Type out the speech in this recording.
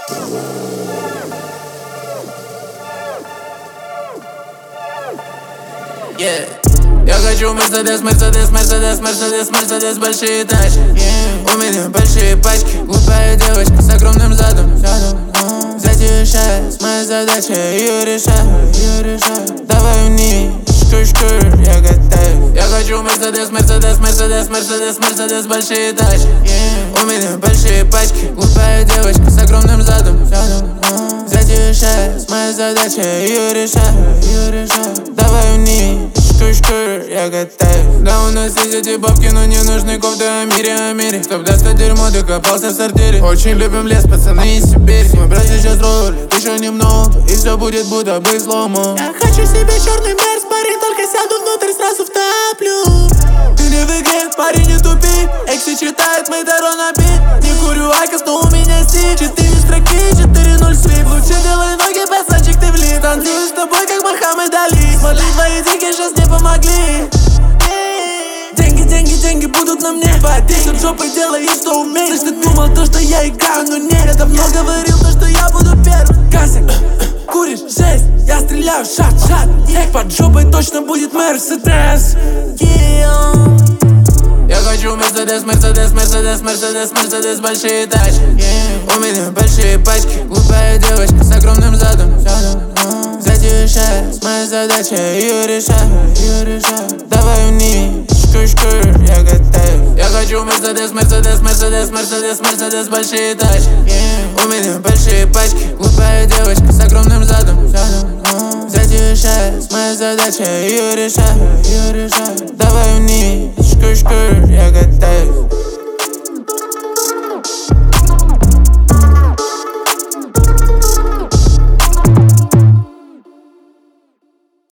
Yeah. Я хочу Мерседес, Мерседес, Мерседес, Мерседес, Мерседес, большие тачки. У меня большие пачки. Глупая девочка с огромным задом. Взять ее сейчас, моя задача ее решать. Давай вниз, шкур, я готов. Я хочу Мерседес, Мерседес, Мерседес, Мерседес, Мерседес, большие тачки. У меня большие пачки. Глупая девочка с огромным задом. Взять ее сейчас, моя задача ее решать. Давай вниз, шкур, я готов. Да, у нас есть эти бабки, но не нужны кофты о мире. Чтоб достать дерьмо, докопался в сортире. Очень любим лес, пацаны из Сибири. Мой брат сейчас рулит, еще немного, и все будет будто бы сломо. Я хочу себе черный мерс, парень, только сяду внутрь, сразу втоплю. Ты не в игре, парень, не тупи. Экси читает мой таро на бит. Не курю айкос, но у меня стиль. 4 строки, 4-0 свип. Лучше делай ноги, пацанчик, ты влип. Танцую с тобой, как Мохаммед Али. Смотри, твои деньги сейчас не помогли. Деньги будут на мне. Потешит жопой, делай, что умеешь. Ты думал то, что я играю, но нет. Я давно говорил то, что я буду первым. Касик, куришь, жесть, я стреляю, шат. Эх, под жопой точно будет Мерседес. Я хочу Мерседес, Мерседес, Мерседес, Мерседес, Мерседес, большие тачки. У меня большие пачки. Глупая девочка с огромным задом. Взять ее сейчас, моя задача ее решать. Давай вниз, шкур, я готов. Я хочу Мерседес, Мерседес, Мерседес, Мерседес, Мерседес, большие тачки. У меня большие пачки. Глупая девочка с огромным задом. Взять ее сейчас, моя задача ее решать. Давай вниз, шкур, я готов.